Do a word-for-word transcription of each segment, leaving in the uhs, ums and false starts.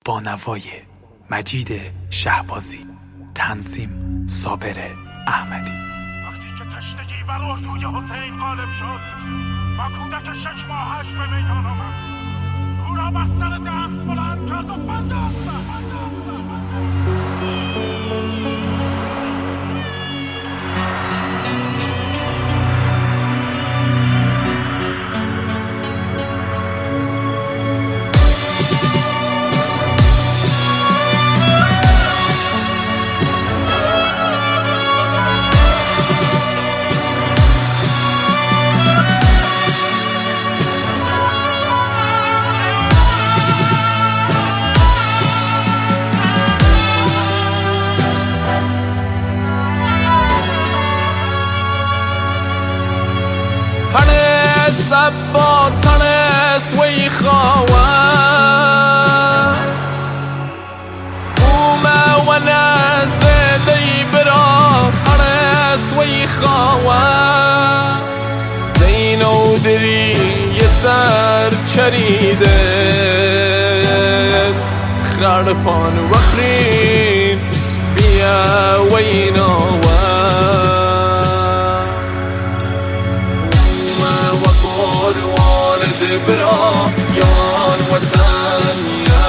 با نوای مجید شهبازی، تنظیم صابر احمدی. وقتی که تشنگی بر اردوی حسین غالب شد و کودک شش ماهش به میدان آمد، او را بر سر دست بلند کرد و بنداز زد. سبا سنس وی خواه وما ونزد برا حرس وی خواه زینو دری یسر چریده خرپان وخرین بیا ویناوه برا یان وطنیا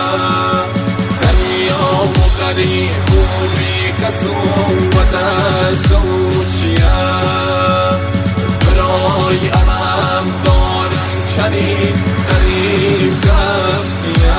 تنیا و غریب و بی کسو و دستوچیا برای علم دارم چنین غریب گفتیا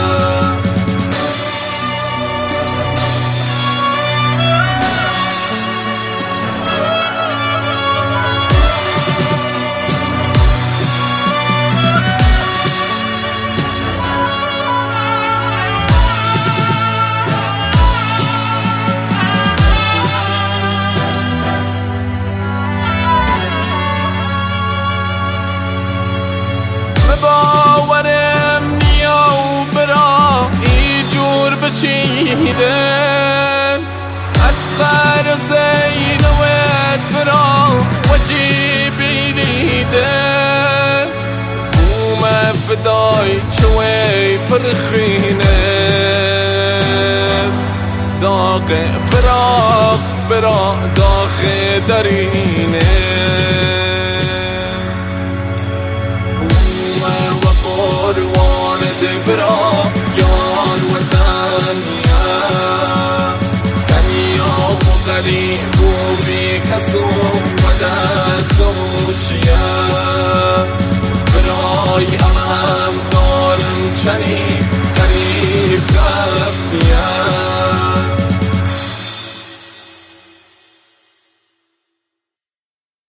باورم نیا و برا ای جور بچیدن اسخر زینوت برا وجی بیلیدن بوم فدای چوی پرخینن داغ فراق برا داغ درینه قرواند برا یان وطنیا تنیا و غریب و بی کسو و دستوچیا برای علم دارم چنین